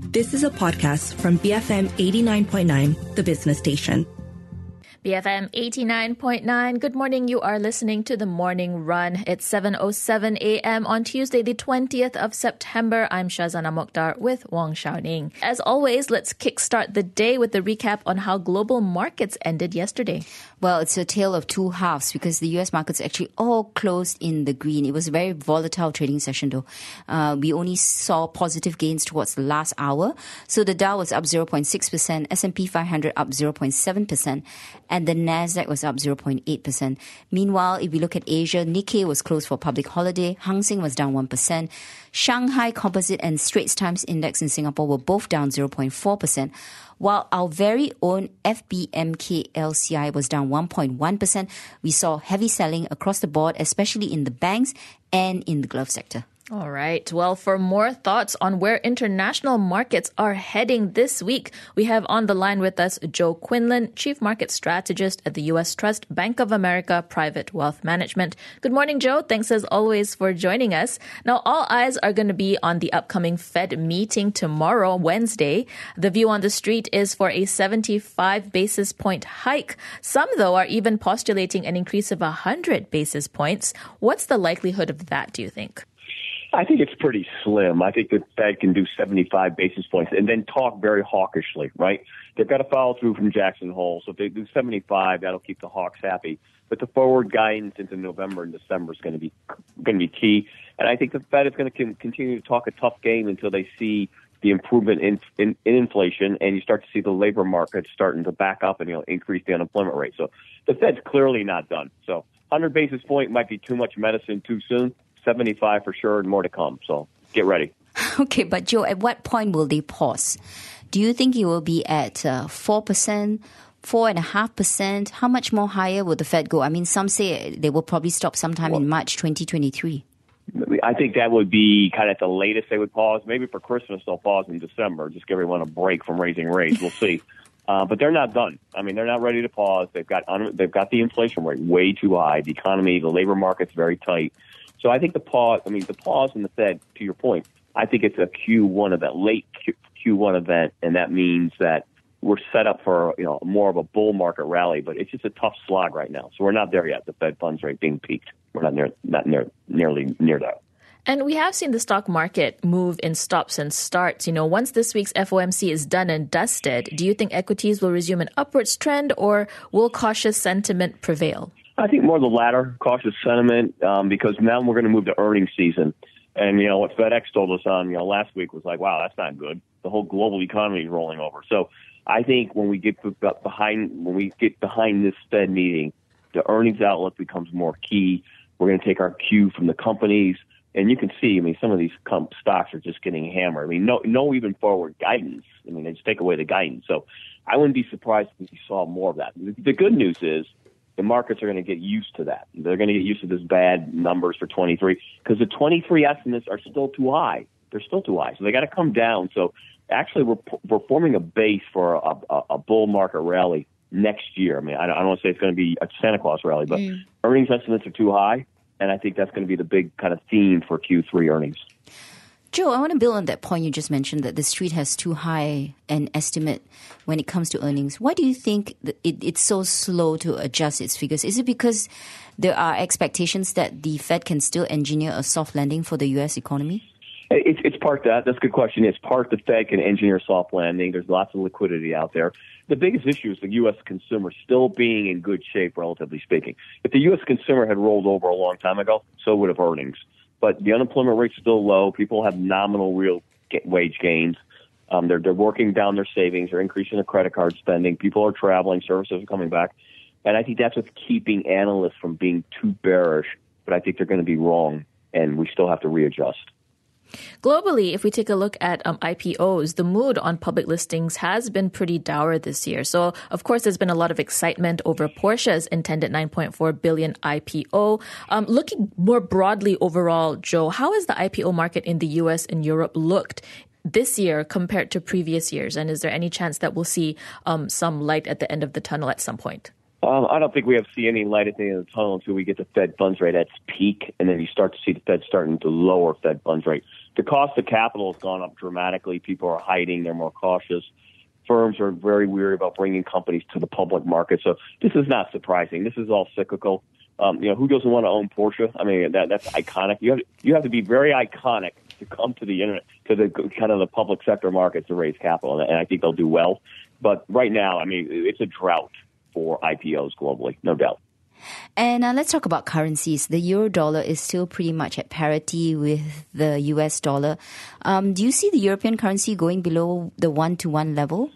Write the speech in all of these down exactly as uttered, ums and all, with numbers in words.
This is a podcast from B F M eighty-nine point nine, the business station. B F M eighty-nine point nine. Good morning. You are listening to The Morning Run. It's seven oh seven a.m. on Tuesday, the twentieth of September. I'm Shazana Mokhtar with Wong Xiaoning. As always, let's kickstart the day with a recap on how global markets ended yesterday. Well, it's a tale of two halves because the U S markets actually all closed in the green. It was a very volatile trading session though. Uh, we only saw positive gains towards the last hour. So the Dow was up zero point six percent, S and P five hundred up zero point seven percent, and the Nasdaq was up zero point eight percent. Meanwhile, if we look at Asia, Nikkei was closed for public holiday. Hang Seng was down one percent. Shanghai Composite and Straits Times Index in Singapore were both down zero point four percent. While our very own F B M K L C I was down one point one percent, we saw heavy selling across the board, especially in the banks and in the glove sector. All right. Well, for more thoughts on where international markets are heading this week, we have on the line with us Joe Quinlan, Chief Market Strategist at the U S Trust Bank of America Private Wealth Management. Good morning, Joe. Thanks as always for joining us. Now, all eyes are going to be on the upcoming Fed meeting tomorrow, Wednesday. The view on the street is for a seventy-five basis point hike. Some, though, are even postulating an increase of one hundred basis points. What's the likelihood of that, do you think? I think it's pretty slim. I think the Fed can do seventy-five basis points and then talk very hawkishly, right? They've got to follow through from Jackson Hole. So if they do seventy-five, that'll keep the hawks happy. But the forward guidance into November and December is going to be going to be key. And I think the Fed is going to continue to talk a tough game until they see the improvement in, in, in inflation and you start to see the labor market starting to back up and, you know, increase the unemployment rate. So the Fed's clearly not done. So one hundred basis point might be too much medicine too soon. seventy-five for sure and more to come. So get ready. Okay, but Joe, at what point will they pause? Do you think it will be at uh, four percent, four point five percent? How much more higher will the Fed go? I mean, some say they will probably stop sometime well, in March twenty twenty-three. I think that would be kind of at the latest they would pause. Maybe for Christmas they'll pause in December. Just give everyone a break from raising rates. We'll see. Uh, but they're not done. I mean, they're not ready to pause. They've got un- they've got the inflation rate way too high. The economy, the labor market's very tight. So I think the pause, I mean, the pause in the Fed, to your point, I think it's a Q one event, late Q, Q1 event, and that means that we're set up for, you know, more of a bull market rally, but it's just a tough slog right now. So we're not there yet, the Fed funds rate being peaked. We're not near, not near, nearly near that. And we have seen the stock market move in stops and starts. You know, once this week's F O M C is done and dusted, do you think equities will resume an upwards trend or will cautious sentiment prevail? I think more the latter, cautious sentiment, um, because now we're going to move to earnings season. And, you know, what FedEx told us on, you know, last week was like, wow, that's not good. The whole global economy is rolling over. So I think when we get behind, when we get behind this Fed meeting, the earnings outlook becomes more key. We're going to take our cue from the companies. And you can see, I mean, some of these comp stocks are just getting hammered. I mean, no, no even forward guidance. I mean, they just take away the guidance. So I wouldn't be surprised if you saw more of that. The good news is, the markets are going to get used to that. They're going to get used to this bad numbers for twenty-three because the twenty-three estimates are still too high. They're still too high. So they got to come down. So actually we're, we're forming a base for a, a, a bull market rally next year. I mean, I don't, I don't want to say it's going to be a Santa Claus rally, but mm. earnings estimates are too high. And I think that's going to be the big kind of theme for Q three earnings. Joe, I want to build on that point you just mentioned that the street has too high an estimate when it comes to earnings. Why do you think that it, it's so slow to adjust its figures? Is it because there are expectations that the Fed can still engineer a soft landing for the U S economy? It's, it's part that. That's a good question. It's part the Fed can engineer a soft landing. There's lots of liquidity out there. The biggest issue is the U S consumer still being in good shape, relatively speaking. If the U S consumer had rolled over a long time ago, so would have earnings. But the unemployment rate's still low. People have nominal real wage gains. Um, they're they're working down their savings. They're increasing their credit card spending. People are traveling. Services are coming back. And I think that's what's keeping analysts from being too bearish. But I think they're going to be wrong, and we still have to readjust. Globally, if we take a look at um, I P Os, the mood on public listings has been pretty dour this year. So, of course, there's been a lot of excitement over Porsche's intended nine point four billion dollars I P O. Um, looking more broadly overall, Joe, how has the I P O market in the U S and Europe looked this year compared to previous years? And is there any chance that we'll see um, some light at the end of the tunnel at some point? Um, I don't think we have to see any light at the end of the tunnel until we get the Fed funds rate at its peak, and then you start to see the Fed starting to lower Fed funds rate the cost of capital has gone up dramatically. People are hiding. They're more cautious. Firms are very weary about bringing companies to the public market. So this is not surprising. This is all cyclical. Um, you know, who doesn't want to own Porsche? I mean, that that's iconic. You have to, you have to be very iconic to come to the internet, to the kind of the public sector market to raise capital, and I think they'll do well. But right now, I mean, it's a drought for I P Os globally, no doubt. And uh, let's talk about currencies. The euro dollar is still pretty much at parity with the U S dollar. Um, do you see the European currency going below the one-to-one level?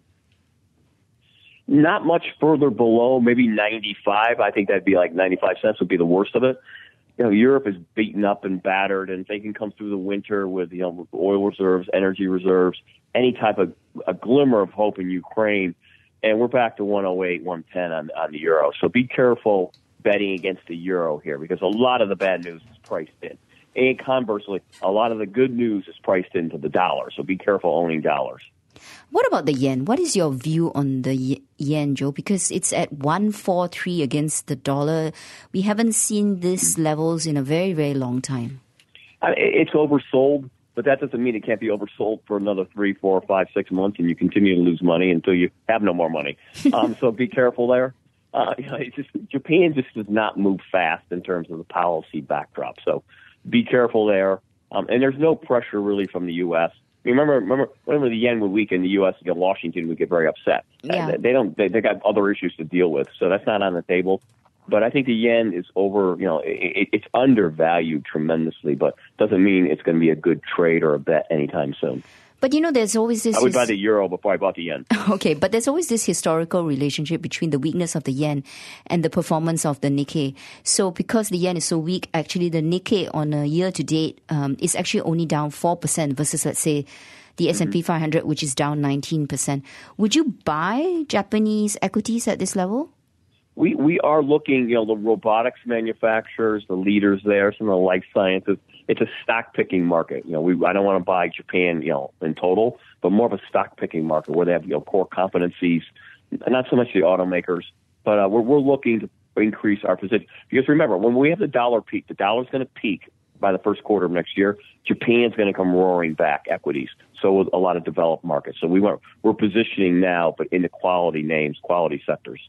Not much further below, maybe ninety-five. I think that'd be like ninety-five cents would be the worst of it. You know, Europe is beaten up and battered, and they can come through the winter with, you know, oil reserves, energy reserves, any type of a glimmer of hope in Ukraine, and we're back to one oh eight, one ten on, on the euro. So be careful betting against the euro here, because a lot of the bad news is priced in. And conversely, a lot of the good news is priced into the dollar. So be careful owning dollars. What about the yen? What is your view on the yen, Joe? Because it's at one forty-three against the dollar. We haven't seen these levels in a very, very long time. I mean, it's oversold, but that doesn't mean it can't be oversold for another three, four, five, six months, and you continue to lose money until you have no more money. Um, so be careful there. Uh, you know, it's just, Japan just does not move fast in terms of the policy backdrop. So be careful there. Um, and there's no pressure really from the U S. Remember, remember, whenever the yen would weaken, the U S and Washington would get very upset. Yeah. They don't. They, they got other issues to deal with, so that's not on the table. But I think the yen is over. You know, it, it's undervalued tremendously, but doesn't mean it's going to be a good trade or a bet anytime soon. But, you know, there's always this... I would buy the euro before I bought the yen. Okay, but there's always this historical relationship between the weakness of the yen and the performance of the Nikkei. So because the yen is so weak, actually the Nikkei on a year-to-date um, is actually only down four percent versus, let's say, the mm-hmm. S and P five hundred, which is down nineteen percent. Would you buy Japanese equities at this level? We we are looking, you know, the robotics manufacturers, the leaders there, some of the life sciences. It's a stock picking market. You know, we I don't want to buy Japan, you know, in total, but more of a stock picking market where they have, you know, core competencies. Not so much the automakers, but uh, we're we're looking to increase our position. Because remember, when we have the dollar peak, the dollar's going to peak by the first quarter of next year. Japan's going to come roaring back, equities. So with a lot of developed markets. So we want we're positioning now, but into quality names, quality sectors.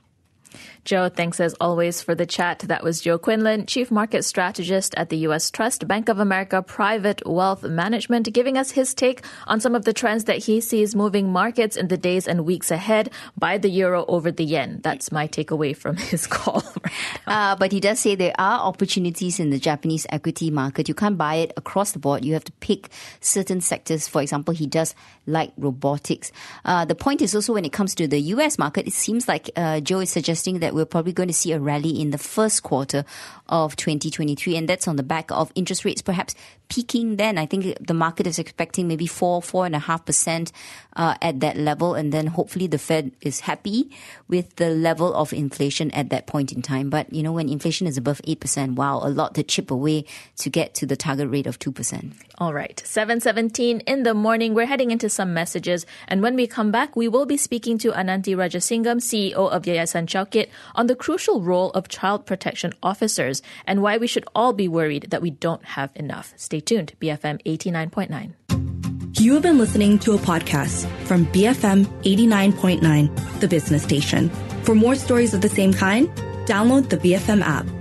Joe, thanks as always for the chat. That was Joe Quinlan, Chief Market Strategist at the U S Trust Bank of America Private Wealth Management, giving us his take on some of the trends that he sees moving markets in the days and weeks ahead. Buy the euro over the yen. That's my takeaway from his call. Right uh, but he does say there are opportunities in the Japanese equity market. You can't buy it across the board. You have to pick certain sectors. For example, he does like robotics. Uh, the point is also when it comes to the U S market, it seems like uh, Joe is suggesting that we're probably going to see a rally in the first quarter of twenty twenty-three, and that's on the back of interest rates perhaps peaking then. I think the market is expecting maybe four, four and a half percent uh, at that level, and then hopefully the Fed is happy with the level of inflation at that point in time. But, you know, when inflation is above eight percent, wow, a lot to chip away to get to the target rate of two percent. All right, seven seventeen in the morning. We're heading into some messages, and when we come back, we will be speaking to Ananthi Rajasingam, C E O of Yayasan Chowkit, on the crucial role of child protection officers and why we should all be worried that we don't have enough. Stay tuned. B F M eighty-nine point nine. You have been listening to a podcast from B F M eighty-nine point nine, the business station. For more stories of the same kind, download the B F M app.